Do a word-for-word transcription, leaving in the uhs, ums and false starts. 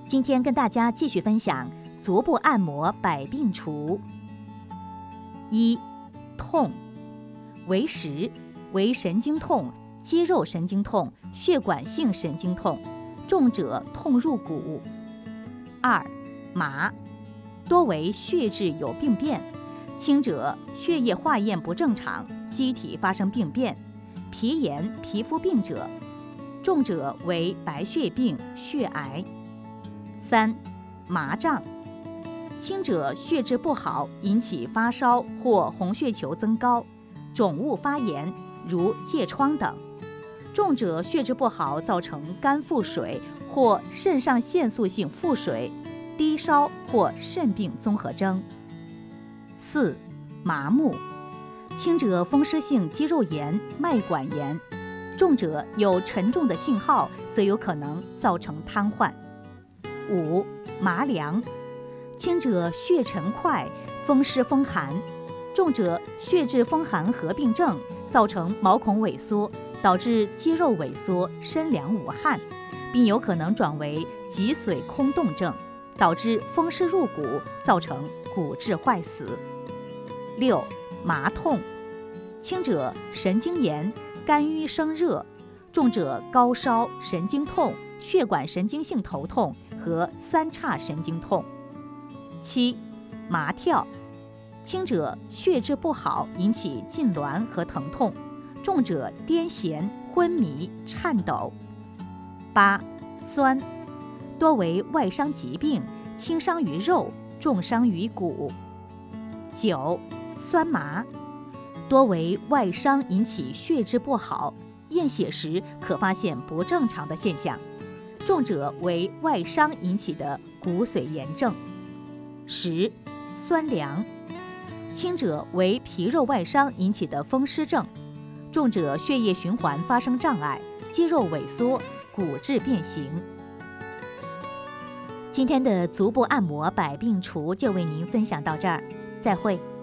今天跟大家继续分享足部按摩百病除。一、痛，为实，为神经痛、肌肉神经痛、血管性神经痛，重者痛入骨。二、麻，多为血质有病变，轻者血液化验不正常，机体发生病变，皮炎、皮肤病者，重者为白血病、血癌。三、麻胀，轻者血质不好，引起发烧或红血球增高、肿物发炎，如疥疮等；重者血质不好，造成肝腹水或肾上腺素性腹水、低烧或肾病综合征。四、麻木，轻者风湿性肌肉炎、脉管炎，重者有沉重的信号，则有可能造成瘫痪。五、麻凉，轻者血沉快、风湿风寒，重者血质风寒合并症，造成毛孔萎缩，导致肌肉萎缩、身凉无汗，并有可能转为脊髓空洞症，导致风湿入骨，造成骨质坏死。六、麻痛，轻者神经炎、肝郁生热，重者高烧、神经痛、血管神经性头痛和三叉神经痛。七、麻跳，轻者血质不好，引起痉挛和疼痛，重者癫痫、昏迷、颤抖。八、酸，多为外伤疾病，轻伤于肉，重伤于骨。九、酸麻，多为外伤引起血质不好，验血时可发现不正常的现象，重者为外伤引起的骨髓炎症。十、酸凉，轻者为皮肉外伤引起的风湿症，重者血液循环发生障碍，肌肉萎缩，骨质变形。今天的足部按摩百病除就为您分享到这儿，再会。